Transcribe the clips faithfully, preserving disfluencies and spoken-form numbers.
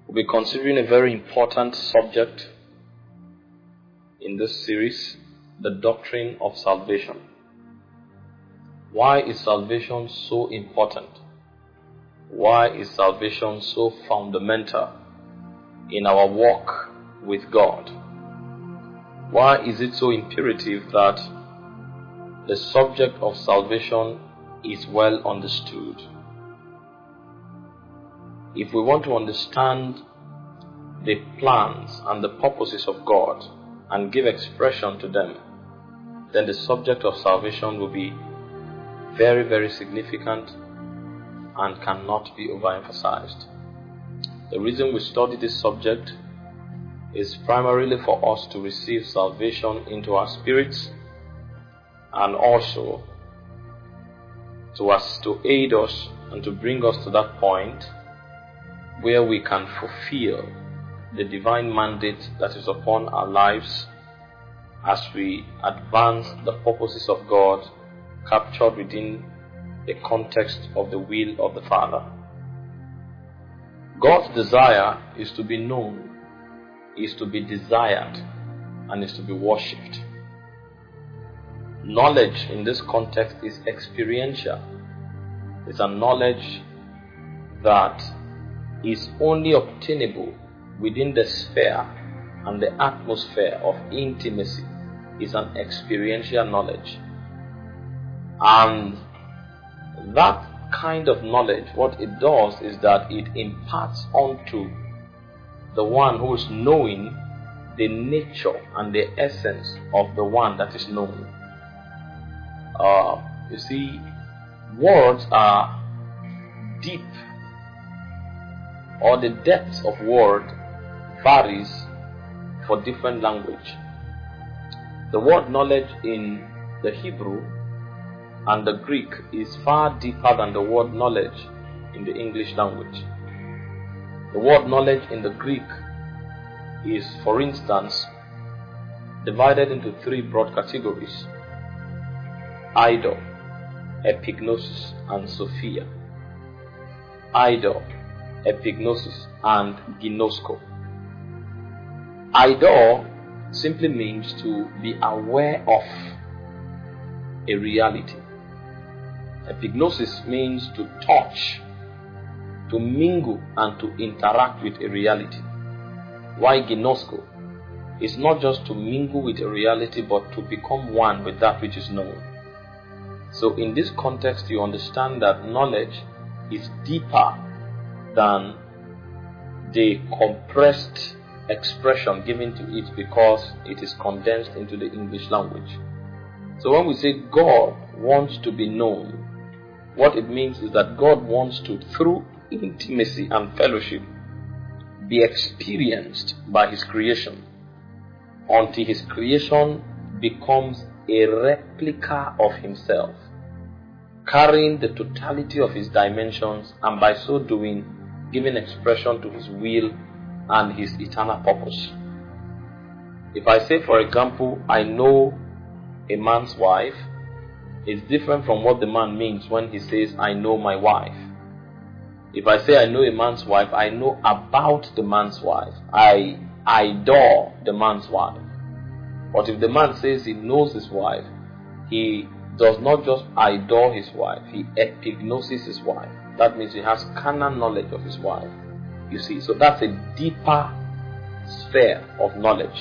We'll be considering a very important subject in this series, the doctrine of salvation. Why is salvation so important? Why is salvation so fundamental in our walk with God? Why is it so imperative that the subject of salvation is well understood? If we want to understand the plans and the purposes of God and give expression to them, then the subject of salvation will be very, very significant and cannot be overemphasized. The reason we study this subject is primarily for us to receive salvation into our spirits, and also to us to aid us and to bring us to that point where we can fulfill the divine mandate that is upon our lives as we advance the purposes of God captured within the context of the will of the Father. God's desire is to be known, is to be desired, and is to be worshipped. Knowledge in this context is experiential. It's a knowledge that is only obtainable within the sphere and the atmosphere of intimacy. Is an experiential knowledge. And that kind of knowledge, what it does is that it imparts onto the one who is knowing the nature and the essence of the one that is known. Uh, you see, words are deep, or the depth of word varies for different language. The word knowledge in the Hebrew and the Greek is far deeper than the word knowledge in the English language. The word knowledge in the Greek is, for instance, divided into three broad categories: Eido, epignosis, and Sophia. Eido, epignosis, and ginosko. Eido simply means to be aware of a reality. Epignosis means to touch, to mingle, and to interact with a reality. Why ginosko? It's not just to mingle with a reality, but to become one with that which is known. So in this context, you understand that knowledge is deeper than the compressed expression given to it because it is condensed into the English language. So when we say God wants to be known, what it means is that God wants to, through intimacy and fellowship, be experienced by His creation until His creation becomes a replica of Himself, carrying the totality of His dimensions, and by so doing giving expression to His will and His eternal purpose. If I say, for example, I know a man's wife, it's different from what the man means when he says, I know my wife. If I say I know a man's wife, I know about the man's wife. I adore the man's wife. But if the man says he knows his wife, he does not just adore his wife, he epignoses his wife. That means he has carnal knowledge of his wife. You see, so that's a deeper sphere of knowledge.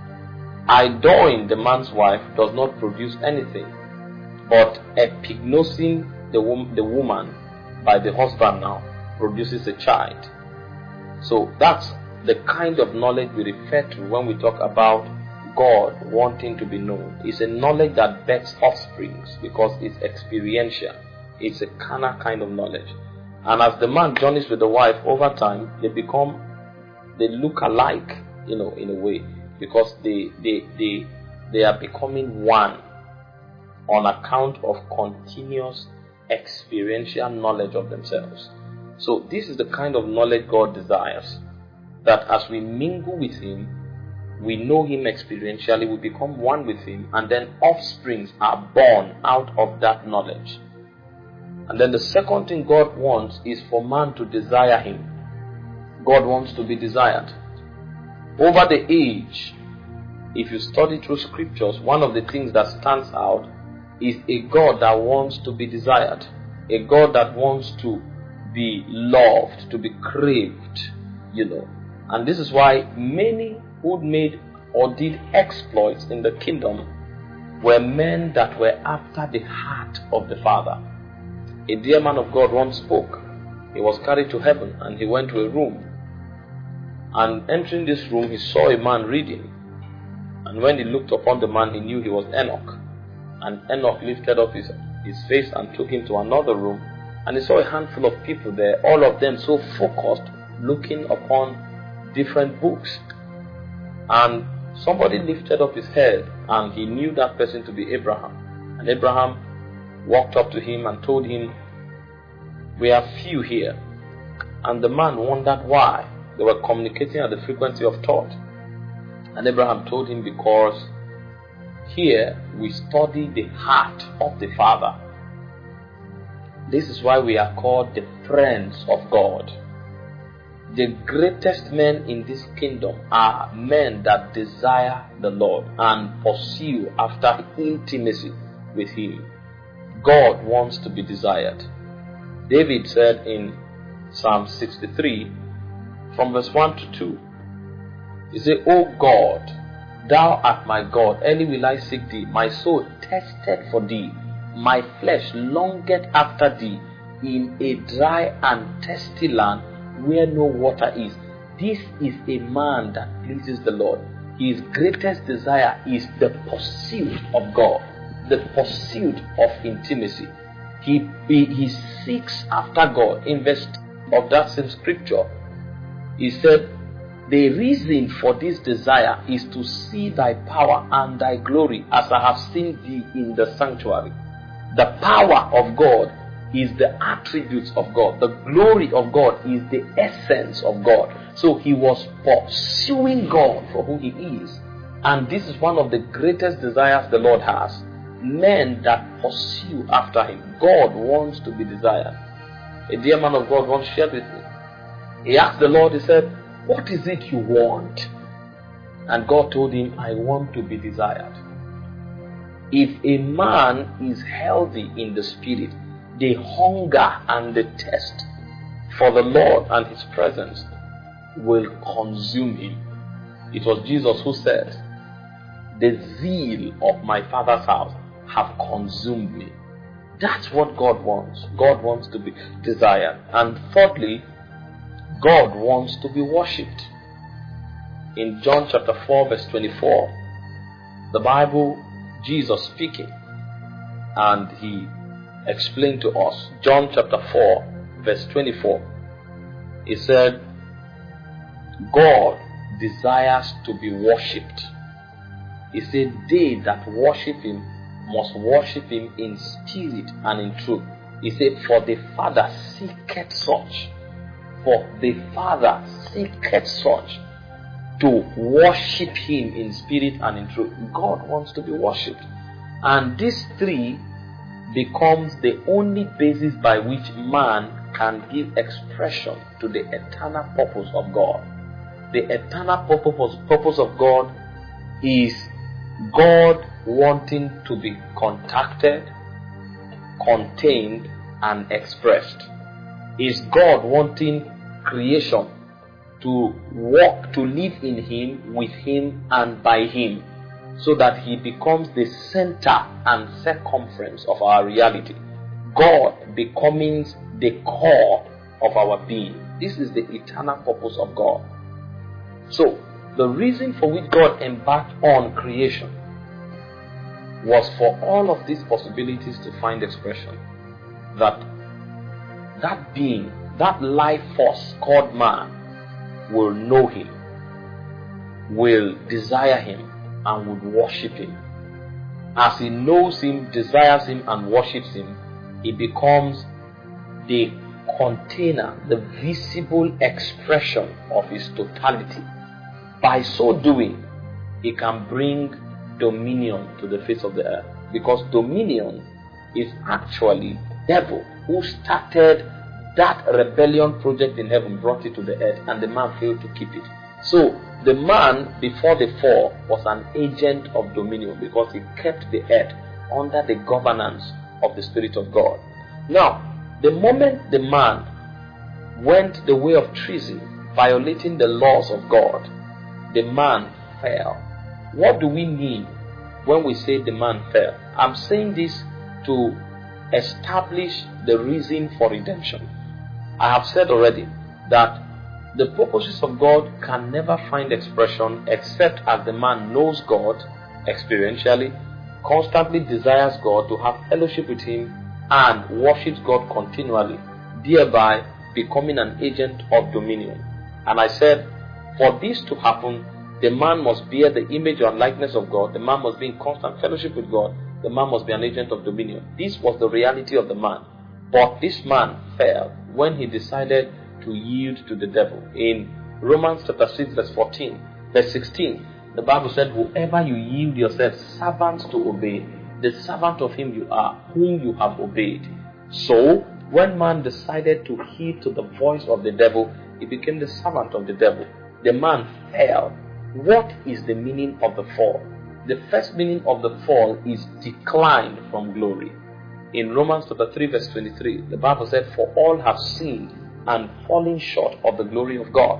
Adoring the man's wife does not produce anything, but epignosing the, wom- the woman by the husband now produces a child. So that's the kind of knowledge we refer to when we talk about God wanting to be known. It's a knowledge that bears offsprings because it's experiential. It's a carnal kind of knowledge. And as the man journeys with the wife over time, they become, they look alike, you know, in a way, because they they they they are becoming one on account of continuous experiential knowledge of themselves. So this is the kind of knowledge God desires, that as we mingle with Him, we know Him experientially, we become one with Him, and then offsprings are born out of that knowledge. And then the second thing God wants is for man to desire Him. God wants to be desired. Over the age, if you study through scriptures, one of the things that stands out is a God that wants to be desired. A God that wants to be loved, to be craved, you know. And this is why many who made or did exploits in the kingdom were men that were after the heart of the Father. A dear man of God once spoke. He was carried to heaven and he went to a room. And entering this room, he saw a man reading. And when he looked upon the man, he knew he was Enoch. And Enoch lifted up his, his face and took him to another room. And he saw a handful of people there, all of them so focused, looking upon different books. And somebody lifted up his head, and he knew that person to be Abraham. And Abraham walked up to him and told him, "We are few here." And the man wondered why. They were communicating at the frequency of thought. And Abraham told him, "Because here we study the heart of the Father. This is why we are called the friends of God." The greatest men in this kingdom are men that desire the Lord and pursue after intimacy with Him. God wants to be desired. David said in Psalm sixty-three, from verse one to two, he said, "O God, Thou art my God, early will I seek Thee. My soul thirsted for Thee, my flesh longeth after Thee, in a dry and thirsty land where no water is." This is a man that pleases the Lord. His greatest desire is the pursuit of God, the pursuit of intimacy. He, he, he seeks after God. In verse of that same scripture, he said, "The reason for this desire is to see Thy power and Thy glory as I have seen Thee in the sanctuary." The power of God is the attributes of God. The glory of God is the essence of God. So he was pursuing God for who He is. And this is one of the greatest desires the Lord has. Men that pursue after Him. God wants to be desired. A dear man of God once shared with me. He asked the Lord, he said, "What is it you want?" And God told him, "I want to be desired." If a man is healthy in the spirit, the hunger and the thirst for the Lord and His presence will consume him. It was Jesus who said, "The zeal of my Father's house have consumed me." That's what God wants. God wants to be desired. And thirdly, God wants to be worshipped. In John chapter four verse twenty-four, the Bible, Jesus speaking, and He explained to us, John chapter four verse twenty-four, He said, "God desires to be worshipped." He said, "They that worship Him must worship Him in spirit and in truth." He said, "For the Father seeketh such." For the Father seeketh such to worship Him in spirit and in truth. God wants to be worshipped. And these three becomes the only basis by which man can give expression to the eternal purpose of God. The eternal purpose, purpose of God is God wanting to be contacted, contained, and expressed. Is God wanting creation to walk, to live in Him, with Him, and by Him, so that He becomes the center and circumference of our reality. God becoming the core of our being. This is the eternal purpose of God. So, the reason for which God embarked on creation was for all of these possibilities to find expression. That that being, that life force called man, will know Him, will desire Him, and would worship Him. As he knows Him, desires Him, and worships Him, he becomes the container, the visible expression of His totality. By so doing, He can bring dominion to the face of the earth. Because dominion is actually devil who started that rebellion project in heaven brought it to the earth, and the man failed to keep it. So the man before the fall was an agent of dominion because he kept the earth under the governance of the Spirit of God. Now, the moment the man went the way of treason, violating the laws of God, the man fell. What do we mean when we say the man fell? I'm saying this to establish the reason for redemption. I have said already that the purposes of God can never find expression except as the man knows God experientially, constantly desires God, to have fellowship with Him, and worships God continually, thereby becoming an agent of dominion. And I said, for this to happen, the man must bear the image and likeness of God, the man must be in constant fellowship with God, the man must be an agent of dominion. This was the reality of the man. But this man fell when he decided to yield to the devil. In Romans chapter six verse fourteen, verse sixteen, the Bible said, whoever you yield yourselves servants to obey, the servant of him you are, whom you have obeyed. So, when man decided to heed to the voice of the devil, he became the servant of the devil. The man fell. What is the meaning of the fall? The first meaning of the fall is decline from glory. In Romans chapter three verse twenty-three, the Bible said, for all have sinned and fallen short of the glory of God.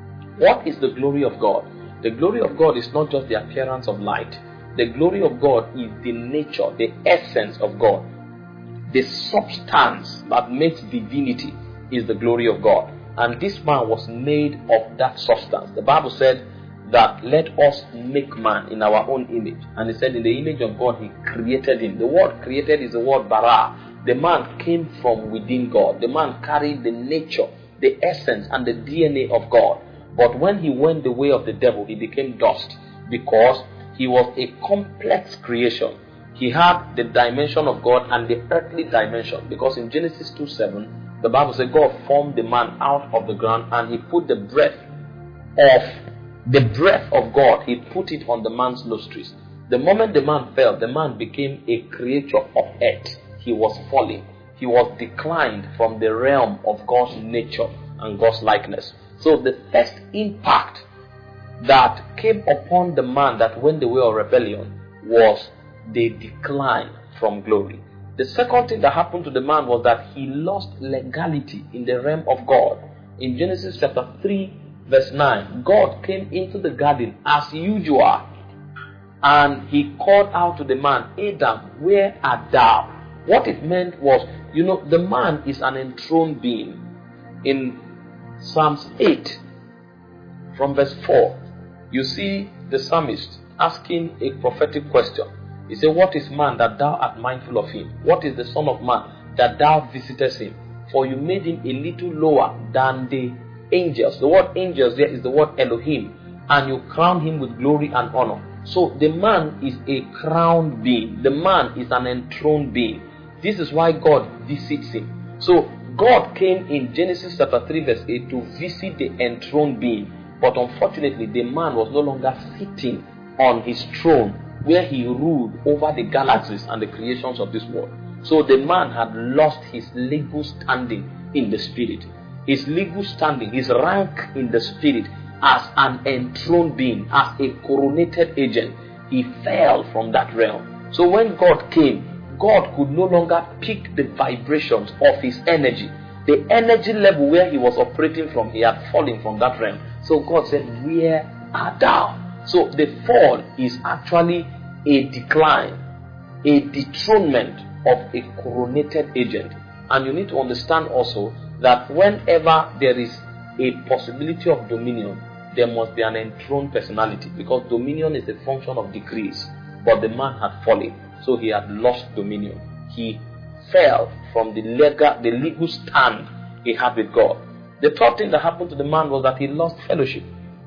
What is the glory of God? The glory of God is not just the appearance of light. The glory of God is the nature, the essence of God. The substance that makes divinity is the glory of God. And this man was made of that substance. The Bible said that let us make man in our own image. And he said in the image of God he created him. The word created is the word bara. The man came from within God. The man carried the nature, the essence and the D N A of God. But when he went the way of the devil, he became dust, because he was a complex creation. He had the dimension of God and the earthly dimension, because in Genesis two seven, the Bible says God formed the man out of the ground and he put the breath of the breath of God, he put it on the man's nostrils. The moment the man fell, the man became a creature of earth. He was falling. He was declined from the realm of God's nature and God's likeness. So the first impact that came upon the man that went the way of rebellion was the decline from glory. The second thing that happened to the man was that he lost legality in the realm of God. In Genesis chapter three verse nine, God came into the garden as usual and he called out to the man, Adam, where art thou? What it meant was, you know, the man is an enthroned being. In Psalms eight from verse four, you see the psalmist asking a prophetic question. He said, what is man that thou art mindful of him? What is the son of man that thou visitest him? For you made him a little lower than the angels. The word angels there is the word Elohim. And you crowned him with glory and honor. So the man is a crowned being. The man is an enthroned being. This is why God visits him. So God came in Genesis chapter three verse eight to visit the enthroned being. But unfortunately, the man was no longer sitting on his throne where he ruled over the galaxies and the creations of this world. So the man had lost his legal standing in the spirit. His legal standing, his rank in the spirit as an enthroned being, as a coronated agent. He fell from that realm. So when God came, God could no longer pick the vibrations of his energy. The energy level where he was operating from, he had fallen from that realm. So God said, where art thou? So the fall is actually a decline, a dethronement of a coronated agent. And you need to understand also that whenever there is a possibility of dominion, there must be an enthroned personality, because dominion is a function of decrease. But the man had fallen, so he had lost dominion. He fell from the legal, the legal stand he had with God. The third thing that happened to the man was that he lost fellowship.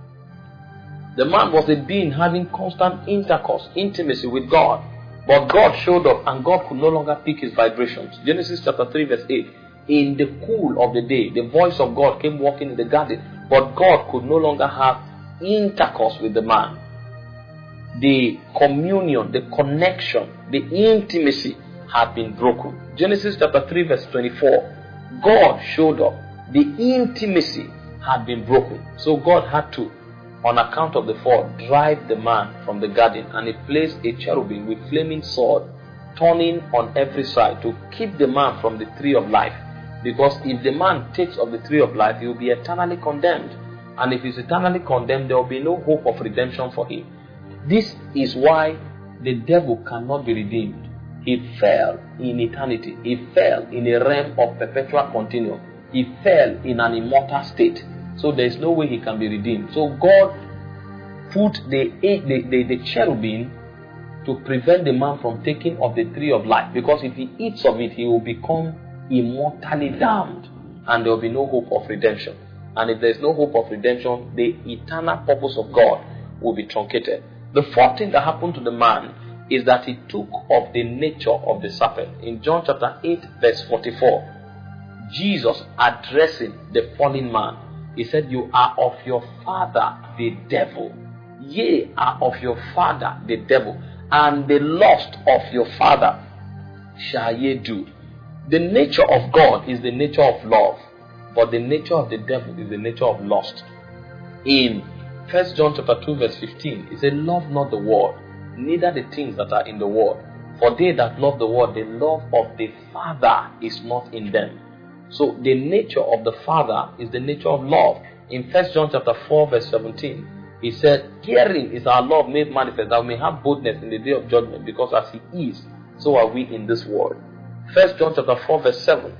The man was a being having constant intercourse, intimacy with God. But God showed up and God could no longer pick his vibrations. Genesis chapter three verse eight. In the cool of the day, the voice of God came walking in the garden. But God could no longer have intercourse with the man. The communion, the connection, the intimacy had been broken. Genesis chapter three verse twenty-four. God showed up. The intimacy had been broken. So God had to, on account of the fall, drive the man from the garden, and he placed a cherubim with flaming sword turning on every side to keep the man from the tree of life. Because if the man takes of the tree of life, he will be eternally condemned. And if he's eternally condemned, there will be no hope of redemption for him. This is why the devil cannot be redeemed. He fell in eternity. He fell in a realm of perpetual continuum. He fell in an immortal state. So there is no way he can be redeemed. So God put the, the, the, the cherubim to prevent the man from taking of the tree of life. Because if he eats of it, he will become immortally damned. And there will be no hope of redemption. And if there is no hope of redemption, the eternal purpose of God will be truncated. The fourth thing that happened to the man is that he took of the nature of the serpent. In John chapter eight, verse forty-four, Jesus addressing the fallen man, he said, "You are of your father the devil. Ye are of your father the devil, and the lust of your father shall ye do." The nature of God is the nature of love, but the nature of the devil is the nature of lust. In First John chapter two, verse fifteen, it said, "Love not the world, neither the things that are in the world. For they that love the world, the love of the Father is not in them." So the nature of the Father is the nature of love. In First John chapter four, verse seventeen, he said, "Herein is our love made manifest, that we may have boldness in the day of judgment, because as he is, so are we in this world." First John chapter four, verse seven,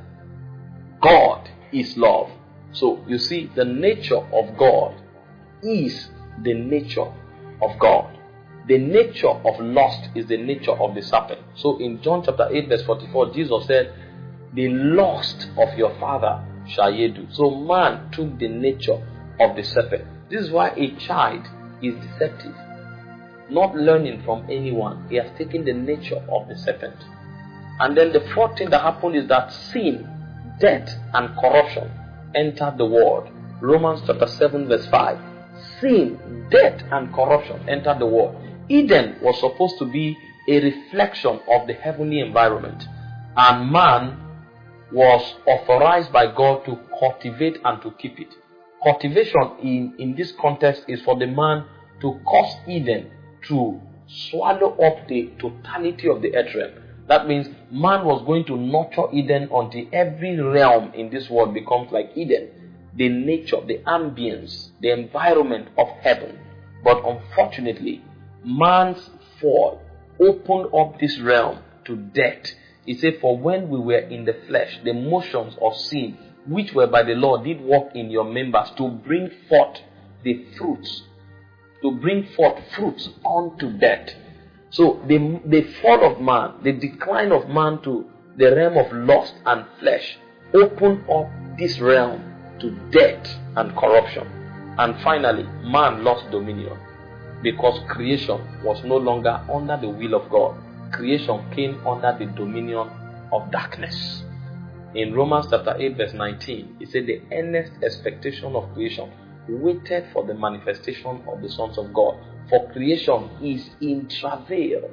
God is love. So you see, the nature of God is the nature of God. The nature of lust is the nature of the serpent. So in John chapter eight, verse forty-four, Jesus said, "The lust of your father shall ye do." So man took the nature of the serpent. This is why a child is deceptive. Not learning from anyone, he has taken the nature of the serpent. And then the fourth thing that happened is that sin, death, and corruption entered the world. Romans chapter seven, verse five. Sin, death, and corruption entered the world. Eden was supposed to be a reflection of the heavenly environment, and man was authorized by God to cultivate and to keep it. Cultivation in, in this context is for the man to cause Eden to swallow up the totality of the earth realm. That means man was going to nurture Eden until every realm in this world becomes like Eden. The nature, the ambience, the environment of heaven. But unfortunately, man's fall opened up this realm to death. He said, "For when we were in the flesh, the motions of sin, which were by the law, did work in your members to bring forth the fruits, to bring forth fruits unto death." So the, the fall of man, the decline of man to the realm of lust and flesh, opened up this realm to death and corruption. And finally, man lost dominion, because creation was no longer under the will of God. Creation came under the dominion of darkness. In Romans chapter eight, verse nineteen, it said, "The earnest expectation of creation waited for the manifestation of the sons of God. For creation is in travail."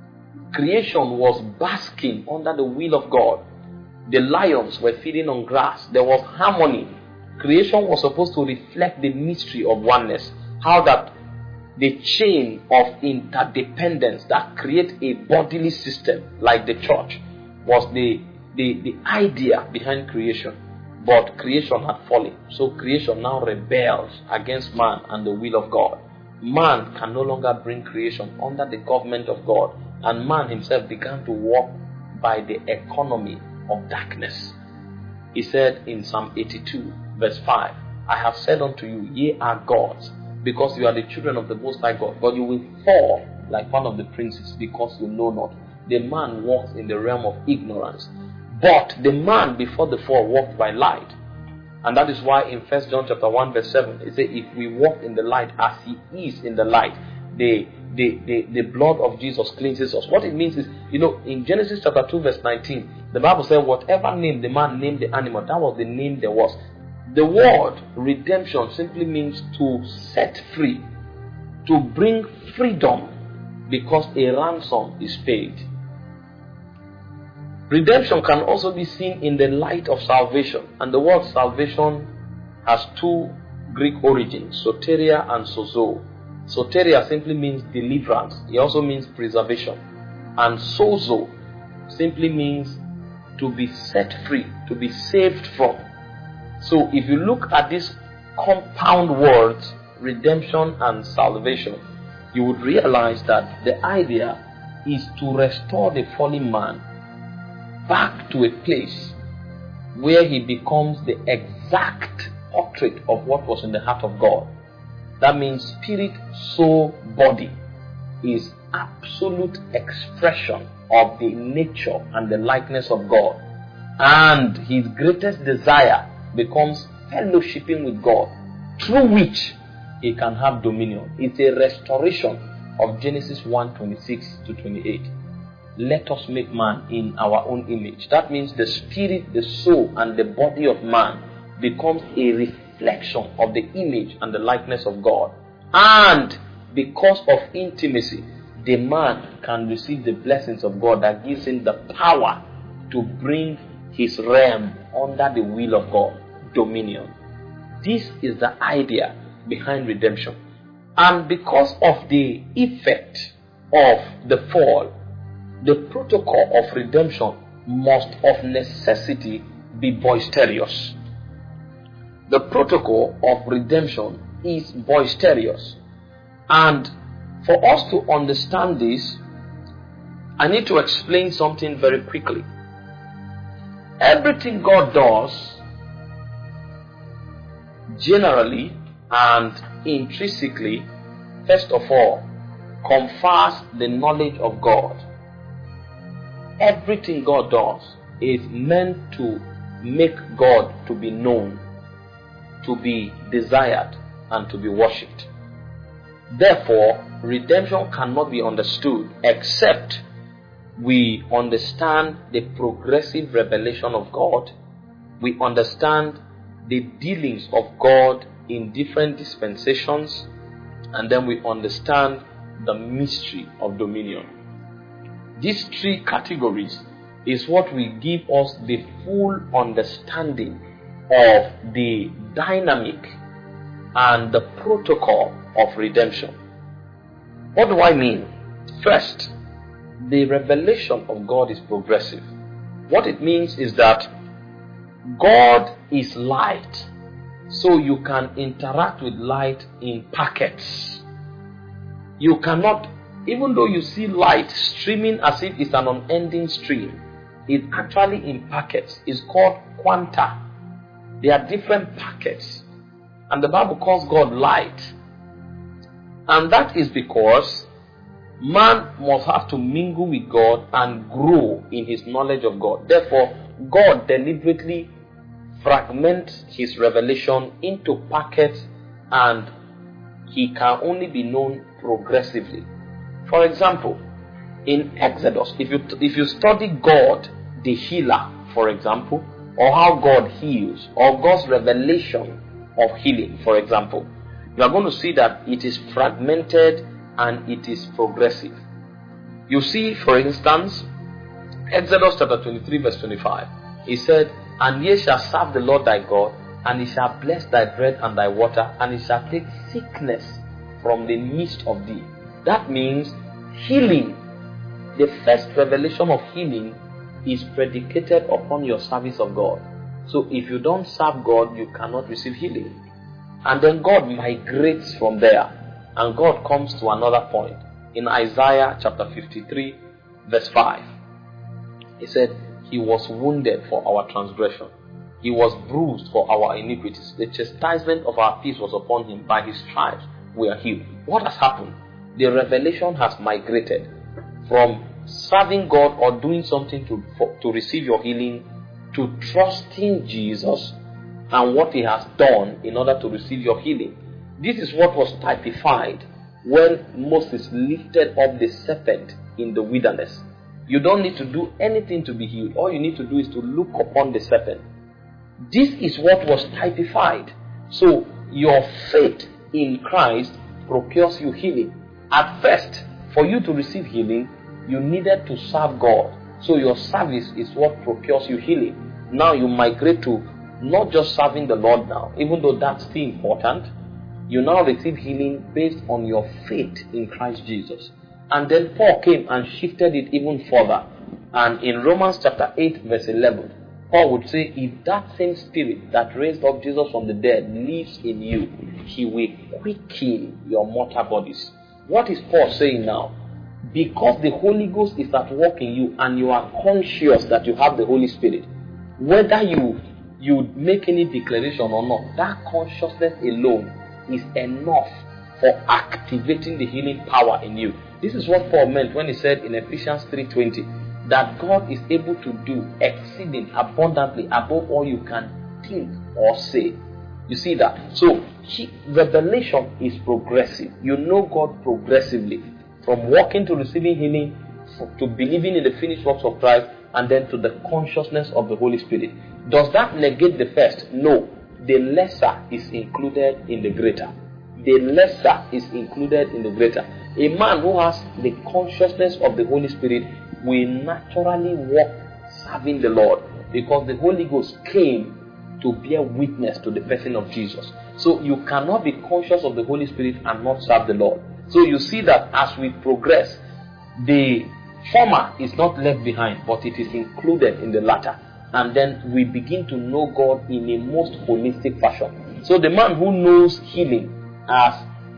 Creation was basking under the will of God. The lions were feeding on grass. There was harmony. Creation was supposed to reflect the mystery of oneness. How that the chain of interdependence that creates a bodily system like the church was the, the, the idea behind creation. But creation had fallen. So creation now rebels against man and the will of God. Man can no longer bring creation under the government of God. And man himself began to walk by the economy of darkness. He said in Psalm eighty-two, verse five, "I have said unto you, ye are gods, because you are the children of the Most High God. But you will fall like one of the princes, because you know not." The man walks in the realm of ignorance. But the man before the fall walked by light. And that is why in First John chapter one, verse seven, it says, "If we walk in the light as he is in the light, the, the, the, the blood of Jesus cleanses us." What it means is, you know, in Genesis chapter two, verse nineteen, the Bible said, whatever name the man named the animal, that was the name there was. The word redemption simply means to set free, to bring freedom, because a ransom is paid. Redemption can also be seen in the light of salvation, and the word salvation has two Greek origins, soteria and sozo. Soteria simply means deliverance. It also means preservation. And sozo simply means to be set free, to be saved from. So if you look at these compound words, redemption and salvation, you would realize that the idea is to restore the fallen man back to a place where he becomes the exact portrait of what was in the heart of God. That means spirit, soul, body is absolute expression of the nature and the likeness of God. And his greatest desire becomes fellowshipping with God, through which he can have dominion. It's a restoration of Genesis one twenty-six to twenty-eight. Let us make man in our own image. That means the spirit, the soul, and the body of man becomes a reflection of the image and the likeness of God. And because of intimacy, the man can receive the blessings of God that gives him the power to bring his realm under the will of God, dominion. This is the idea behind redemption. And because of the effect of the fall, the protocol of redemption must of necessity be boisterous. The protocol of redemption is boisterous. And for us to understand this, I need to explain something very quickly. Everything God does, generally and intrinsically, first of all, confers the knowledge of God. Everything God does is meant to make God to be known, to be desired, and to be worshipped. Therefore, redemption cannot be understood except we understand the progressive revelation of God. We understand the dealings of God in different dispensations, and then we understand the mystery of dominion. These three categories is what will give us the full understanding of the dynamic and the protocol of redemption. What do I mean? First, the revelation of God is progressive. What it means is that God is light, so you can interact with light in packets. You cannot, even though you see light streaming as if it's an unending stream, it's actually in packets. It's called quanta. There are different packets. And the Bible calls God light. And that is because man must have to mingle with God and grow in his knowledge of God. Therefore, God deliberately fragments his revelation into packets, and he can only be known progressively. For example, in Exodus, if you if you study God the healer, for example, or how God heals, or God's revelation of healing, for example, you are going to see that it is fragmented and it is progressive. You see, for instance, Exodus chapter twenty-three verse twenty-five, he said, "And ye shall serve the Lord thy God, and he shall bless thy bread and thy water, and he shall take sickness from the midst of thee." That means healing. The first revelation of healing is predicated upon your service of God. So if you don't serve God, you cannot receive healing. And then God migrates from there, and God comes to another point. In Isaiah chapter fifty-three verse five, he said, "He was wounded for our transgression. He was bruised for our iniquities. The chastisement of our peace was upon him. By his stripes we are healed." What has happened? The revelation has migrated from serving God or doing something to, for, to receive your healing, to trusting Jesus and what he has done in order to receive your healing. This is what was typified when Moses lifted up the serpent in the wilderness. You don't need to do anything to be healed. All you need to do is to look upon the serpent. This is what was typified. So your faith in Christ procures you healing. At first, for you to receive healing, you needed to serve God. So your service is what procures you healing. Now you migrate to not just serving the Lord now, even though that's still important. You now receive healing based on your faith in Christ Jesus. And then Paul came and shifted it even further. And in Romans chapter eight verse eleven, Paul would say, if that same spirit that raised up Jesus from the dead lives in you, he will quicken your mortal bodies. What is Paul saying now? Because the Holy Ghost is at work in you and you are conscious that you have the Holy Spirit, whether you you make any declaration or not, that consciousness alone is enough for activating the healing power in you. This is what Paul meant when he said in Ephesians three twenty that God is able to do exceeding abundantly above all you can think or say. You see that? So he, revelation is progressive. You know God progressively, from walking to receiving healing, to believing in the finished works of Christ, and then to the consciousness of the Holy Spirit. Does that negate the first? No. The lesser is included in the greater. The lesser is included in the greater. A man who has the consciousness of the Holy Spirit will naturally walk serving the Lord, because the Holy Ghost came to bear witness to the person of Jesus. So you cannot be conscious of the Holy Spirit and not serve the Lord. So you see that as we progress, the former is not left behind, but it is included in the latter. And then we begin to know God in a most holistic fashion. So the man who knows healing as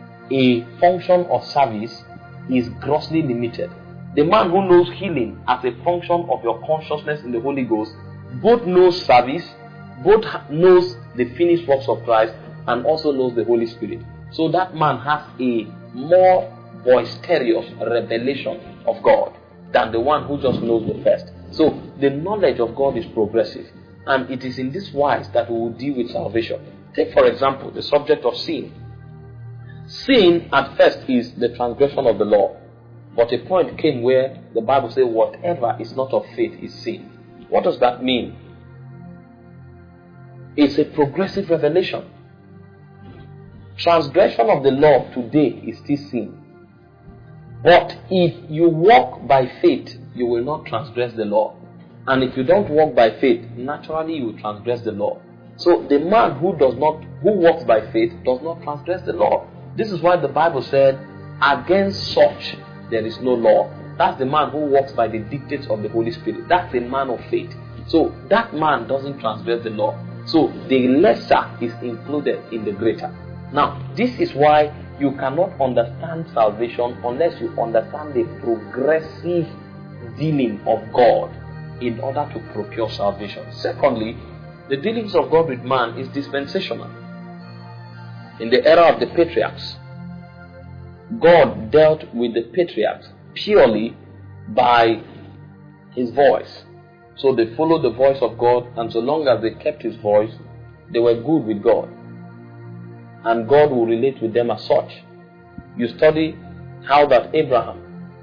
a function of service is grossly limited. The man who knows healing as a function of your consciousness in the Holy Ghost both knows service, both knows the finished works of Christ, and also knows the Holy Spirit. So that man has a more boisterous revelation of God than the one who just knows the first. So the knowledge of God is progressive, and it is in this wise that we will deal with salvation. Take for example the subject of sin. Sin at first is the transgression of the law, but a point came where the Bible says whatever is not of faith is sin. What does that mean? It's a progressive revelation. Transgression of the law today is still sin. But if you walk by faith, you will not transgress the law. And if you don't walk by faith, naturally you will transgress the law. So the man who does not, who walks by faith does not transgress the law. This is why the Bible said, against such there is no law. That's the man who walks by the dictates of the Holy Spirit. That's a man of faith. So that man doesn't transgress the law. So the lesser is included in the greater. Now, this is why you cannot understand salvation unless you understand the progressive dealing of God in order to procure salvation. Secondly, the dealings of God with man is dispensational. In the era of the patriarchs, God dealt with the patriarchs purely by his voice. So they followed the voice of God, and so long as they kept his voice, they were good with God. And God will relate with them as such. You study how that Abraham,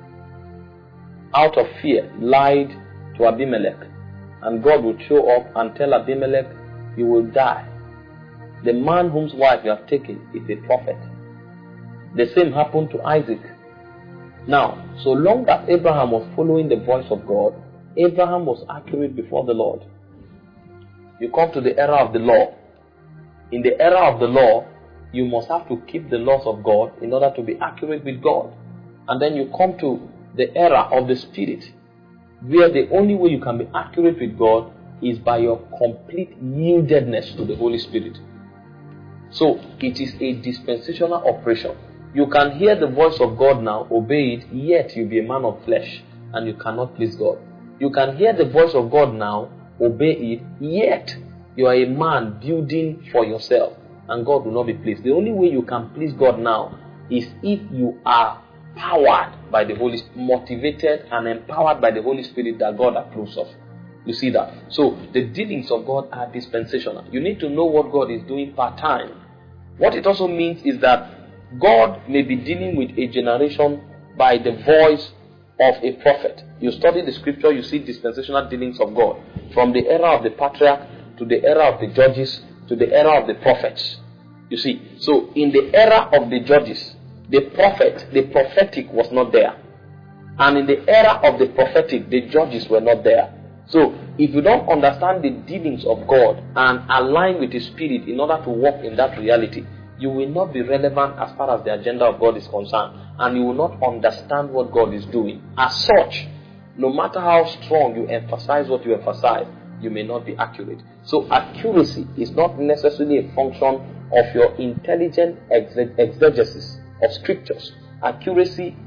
out of fear, lied to Abimelech, and God would show up and tell Abimelech, you will die. The man whose wife you have taken is a prophet. The same happened to Isaac. Now, so long as Abraham was following the voice of God, Abraham was accurate before the Lord. You come to the era of the law. In the era of the law, you must have to keep the laws of God in order to be accurate with God. And then you come to the era of the Spirit, where the only way you can be accurate with God is by your complete yieldedness to the Holy Spirit. So it is a dispensational operation. You can hear the voice of God now, obey it, yet you be a man of flesh and you cannot please God. You can hear the voice of God now, obey it, yet you are a man building for yourself and God will not be pleased. The only way you can please God now is if you are powered by the Holy Spirit, motivated and empowered by the Holy Spirit that God approves of. You see that? So the dealings of God are dispensational. You need to know what God is doing part time. What it also means is that God may be dealing with a generation by the voice of a prophet. You study the scripture, you see dispensational dealings of God from the era of the patriarch to the era of the judges to the era of the prophets. You see, so in the era of the judges, the prophet, the prophetic was not there. And in the era of the prophetic, the judges were not there. So, if you don't understand the dealings of God and align with His Spirit in order to walk in that reality, you will not be relevant as far as the agenda of God is concerned. And you will not understand what God is doing. As such, no matter how strong you emphasize what you emphasize, you may not be accurate. So, accuracy is not necessarily a function of your intelligent exegesis of scriptures. Accuracy,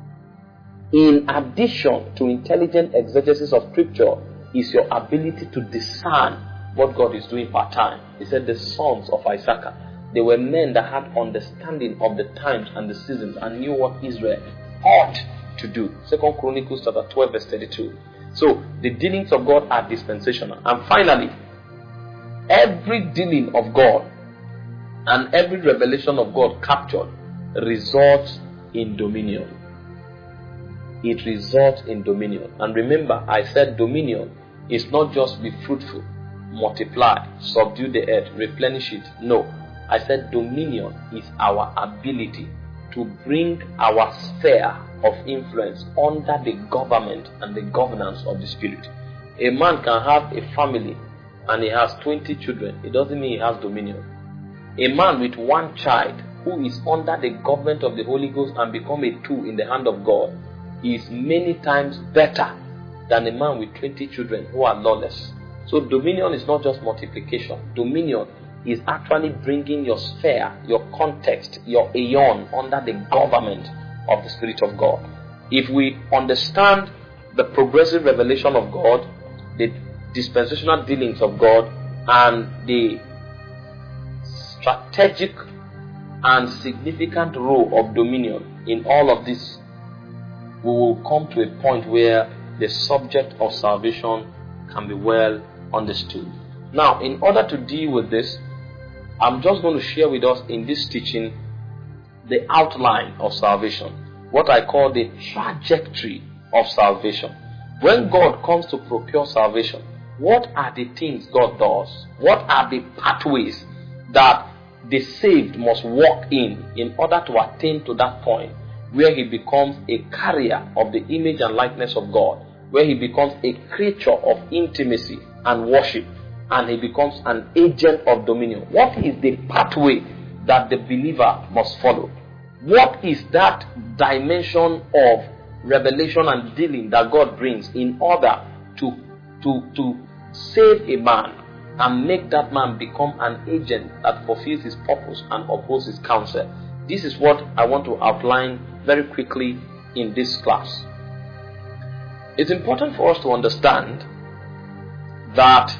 in addition to intelligent exegesis of scripture, is your ability to discern what God is doing per time. He said the sons of Issachar, they were men that had understanding of the times and the seasons and knew what Israel ought to do. Second Chronicles chapter twelve verse thirty-two. So the dealings of God are dispensational. And finally, every dealing of God and every revelation of God captured results in dominion. It results in dominion. And remember, I said dominion is not just be fruitful, multiply, subdue the earth, replenish it. No. I said dominion is our ability to bring our sphere of influence under the government and the governance of the Spirit. A man can have a family and he has twenty children. It doesn't mean he has dominion. A man with one child who is under the government of the Holy Ghost and become a tool in the hand of God is many times better than a man with twenty children who are lawless. So dominion is not just multiplication. Dominion is actually bringing your sphere, your context, your aeon under the government of the Spirit of God. If we understand the progressive revelation of God, the dispensational dealings of God, and the strategic and significant role of dominion in all of this, we will come to a point where the subject of salvation can be well understood. Now, in order to deal with this, I'm just going to share with us in this teaching the outline of salvation, what I call the trajectory of salvation. When God comes to procure salvation, what are the things God does? What are the pathways that the saved must walk in in order to attain to that point where he becomes a carrier of the image and likeness of God, where he becomes a creature of intimacy and worship, and he becomes an agent of dominion? What is the pathway that the believer must follow? What is that dimension of revelation and dealing that God brings in order to, to, to save a man and make that man become an agent that fulfills his purpose and upholds his counsel? This is what I want to outline very quickly in this class. It's important for us to understand that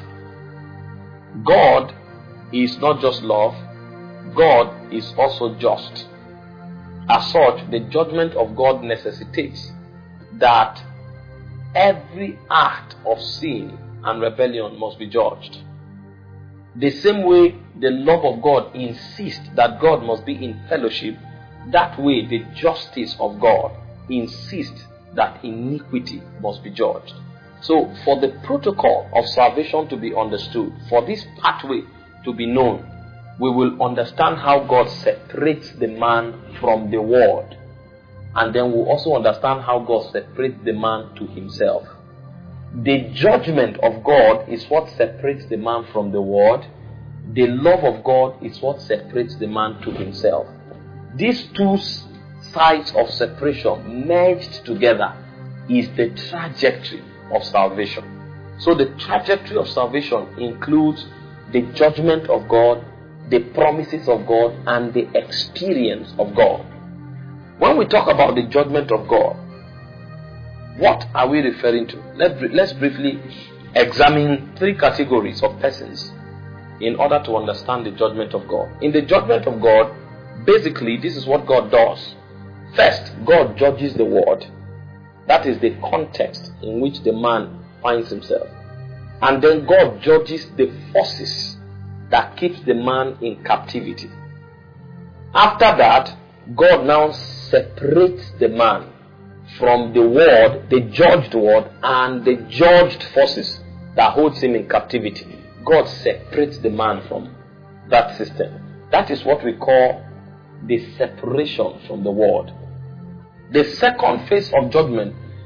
God is not just love, God is also just. As such, the judgment of God necessitates that every act of sin and rebellion must be judged. The same way the love of God insists that God must be in fellowship, that way the justice of God insists that iniquity must be judged. So, for the protocol of salvation to be understood, for this pathway to be known, we will understand how God separates the man from the world. And then we'll also understand how God separates the man to himself. The judgment of God is what separates the man from the world. The love of God is what separates the man to himself. These two sides of separation merged together is the trajectory of salvation. So the trajectory of salvation includes the judgment of God, the promises of God, and the experience of God. When we talk about the judgment of God, what are we referring to? Let's, let's briefly examine three categories of persons in order to understand the judgment of God. In the judgment of God, basically, this is what God does. First, God judges the world. That is the context in which the man finds himself. And then God judges the forces that keeps the man in captivity. After that, God now separates the man from the world, the judged world, and the judged forces that holds him in captivity. God separates the man from that system. That is what we call the separation from the world. The second phase of judgment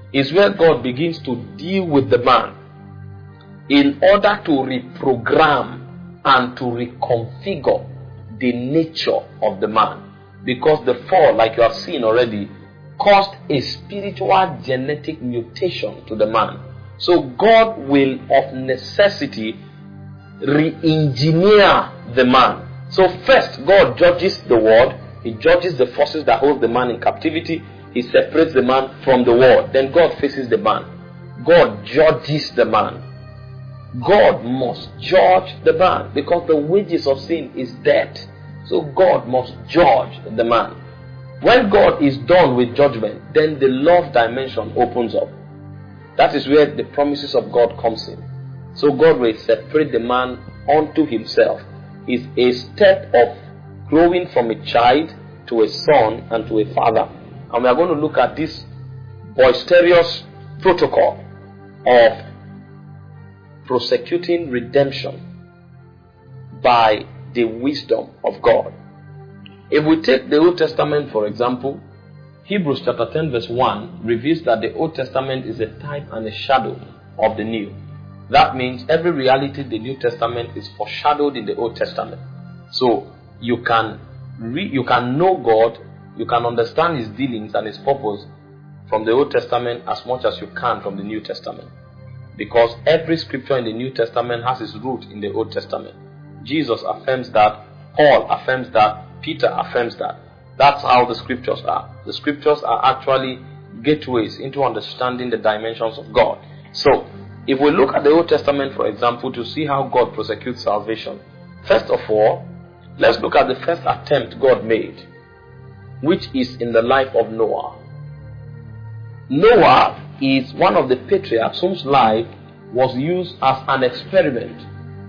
is where God begins to deal with the man in order to reprogram and to reconfigure the nature of the man. Because the fall, like you have seen already, caused a spiritual genetic mutation to the man. So God will of necessity re-engineer the man. So first, God judges the world. He judges the forces that hold the man in captivity. He separates the man from the world. Then God faces the man. God judges the man. God must judge the man because the wages of sin is death. So God must judge the man. When God is done with judgment, then the love dimension opens up. That is where the promises of God comes in. So God will separate the man unto himself. It's a step of growing from a child to a son and to a father. And we are going to look at this boisterous protocol of prosecuting redemption by the wisdom of God. If we take the Old Testament, for example, Hebrews chapter ten verse one reveals that the Old Testament is a type and a shadow of the New. That means every reality in the New Testament is foreshadowed in the Old Testament. So you can re- you can know God, you can understand His dealings and His purpose from the Old Testament as much as you can from the New Testament. Because every scripture in the New Testament has its root in the Old Testament. Jesus affirms that, Paul affirms that, Peter affirms that. That's how the scriptures are. The scriptures are actually gateways into understanding the dimensions of God. So, if we look at the Old Testament, for example, to see how God prosecutes salvation, first of all, let's look at the first attempt God made, which is in the life of Noah. Noah is one of the patriarchs whose life was used as an experiment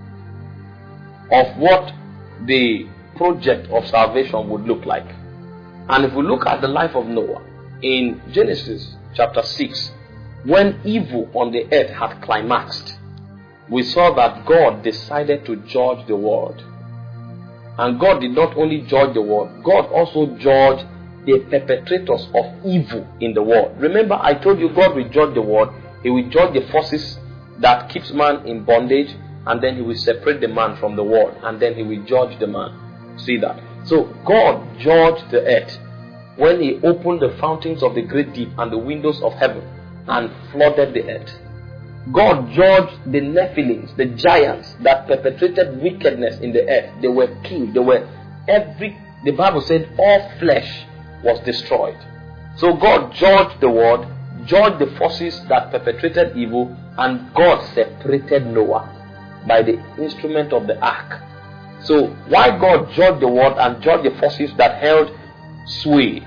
of what the project of salvation would look like. And if we look at the life of Noah in Genesis chapter six, when evil on the earth had climaxed, we saw that God decided to judge the world. And God did not only judge the world, God also judged the perpetrators of evil in the world. Remember, I told you God will judge the world. He will judge the forces that keeps man in bondage, and then He will separate the man from the world, and then He will judge the man. See that? So God judged the earth when He opened the fountains of the great deep and the windows of heaven and flooded the earth. God judged the Nephilims, the giants that perpetrated wickedness in the earth. They were killed. They were every. The Bible said all flesh was destroyed. So God judged the world, judged the forces that perpetrated evil, and God separated Noah by the instrument of the ark. So why God judged the world and judged the forces that held sway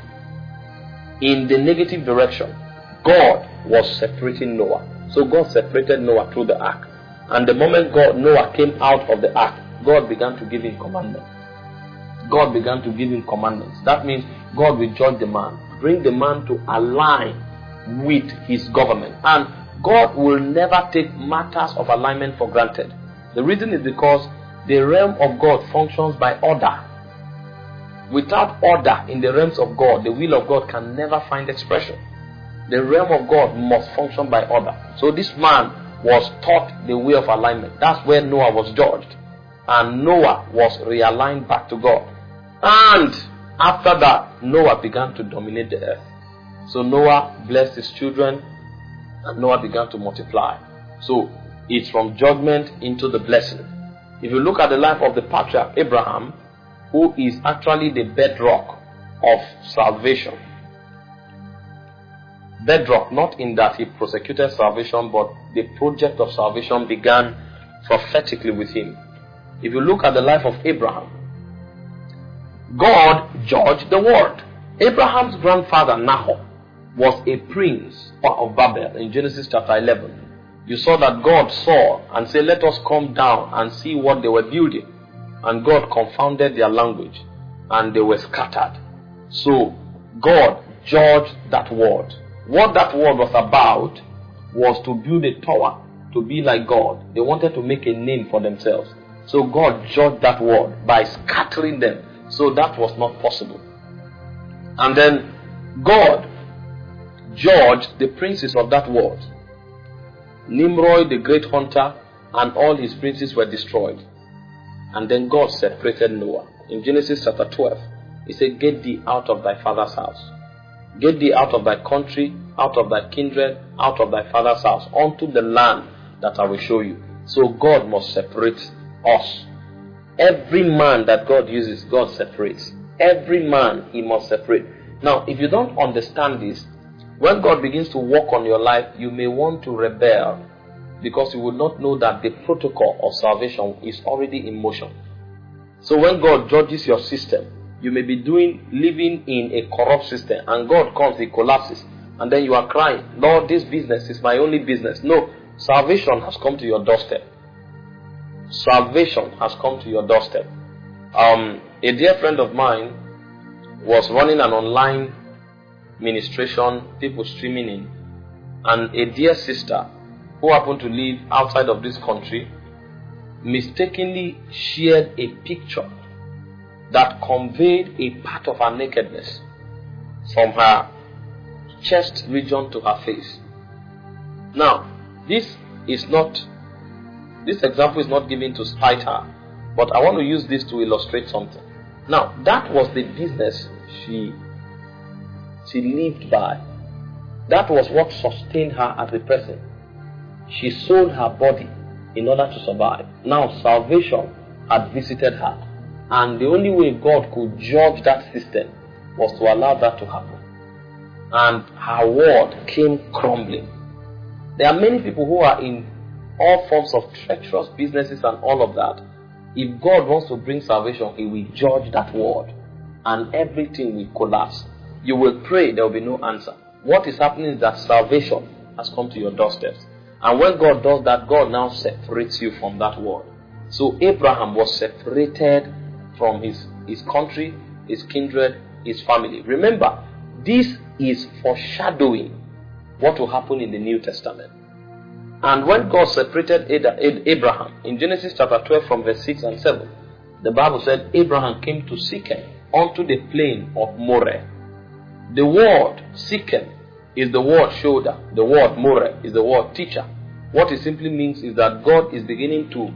in the negative direction, God was separating Noah. So God separated Noah through the ark. And the moment God Noah came out of the ark, God began to give him commandments. God began to give him commandments. That means God will judge the man, bring the man to align with His government. And God will never take matters of alignment for granted. The reason is because the realm of God functions by order. Without order in the realms of God, the will of God can never find expression. The realm of God must function by order. So this man was taught the way of alignment. That's where Noah was judged. And Noah was realigned back to God. And after that, Noah began to dominate the earth. So Noah blessed his children, and Noah began to multiply. So it's from judgment into the blessing. If you look at the life of the patriarch Abraham, who is actually the bedrock of salvation. Bedrock, not in that he prosecuted salvation, but the project of salvation began prophetically with him. If you look at the life of Abraham, God judged the world. Abraham's grandfather Nahor was a prince of Babel in Genesis chapter eleven. You saw that God saw and said, let us come down and see what they were building. And God confounded their language and they were scattered. So God judged that world. What that world was about was to build a tower to be like God. They wanted to make a name for themselves. So God judged that world by scattering them. So that was not possible. And then God judged the princes of that world. Nimrod, the great hunter, and all his princes were destroyed. And then God separated Noah. In Genesis chapter twelve, he said, "Get thee out of thy father's house. Get thee out of thy country, out of thy kindred, out of thy father's house, unto the land that I will show you." So God must separate us. Every man that God uses, God separates. Every man, he must separate. Now, if you don't understand this, when God begins to work on your life, you may want to rebel, because you will not know that the protocol of salvation is already in motion. So when God judges your system, you may be doing living in a corrupt system, and God comes, he collapses, and then you are crying, "Lord, this business is my only business." No, salvation has come to your doorstep. Salvation has come to your doorstep. Um, a dear friend of mine was running an online ministration, people streaming in, and a dear sister who happened to live outside of this country mistakenly shared a picture that conveyed a part of her nakedness from her chest region to her face. Now, this is not, this example is not given to spite her, but I want to use this to illustrate something. Now, that was the business she, she lived by. That was what sustained her as a person. She sold her body in order to survive. Now, salvation had visited her, and the only way God could judge that system was to allow that to happen. And her world came crumbling. There are many people who are in all forms of treacherous businesses and all of that. If God wants to bring salvation, he will judge that world, and everything will collapse. You will pray, there will be no answer. What is happening is that salvation has come to your doorsteps. And when God does that, God now separates you from that world. So Abraham was separated from his, his country, his kindred, his family. Remember, this is foreshadowing what will happen in the New Testament. And when God separated Abraham, in Genesis chapter twelve from verse six and seven, the Bible said Abraham came to Shechem unto the plain of Moreh. The word Shechem is the word shoulder. The word Moreh is the word teacher. What it simply means is that God is beginning to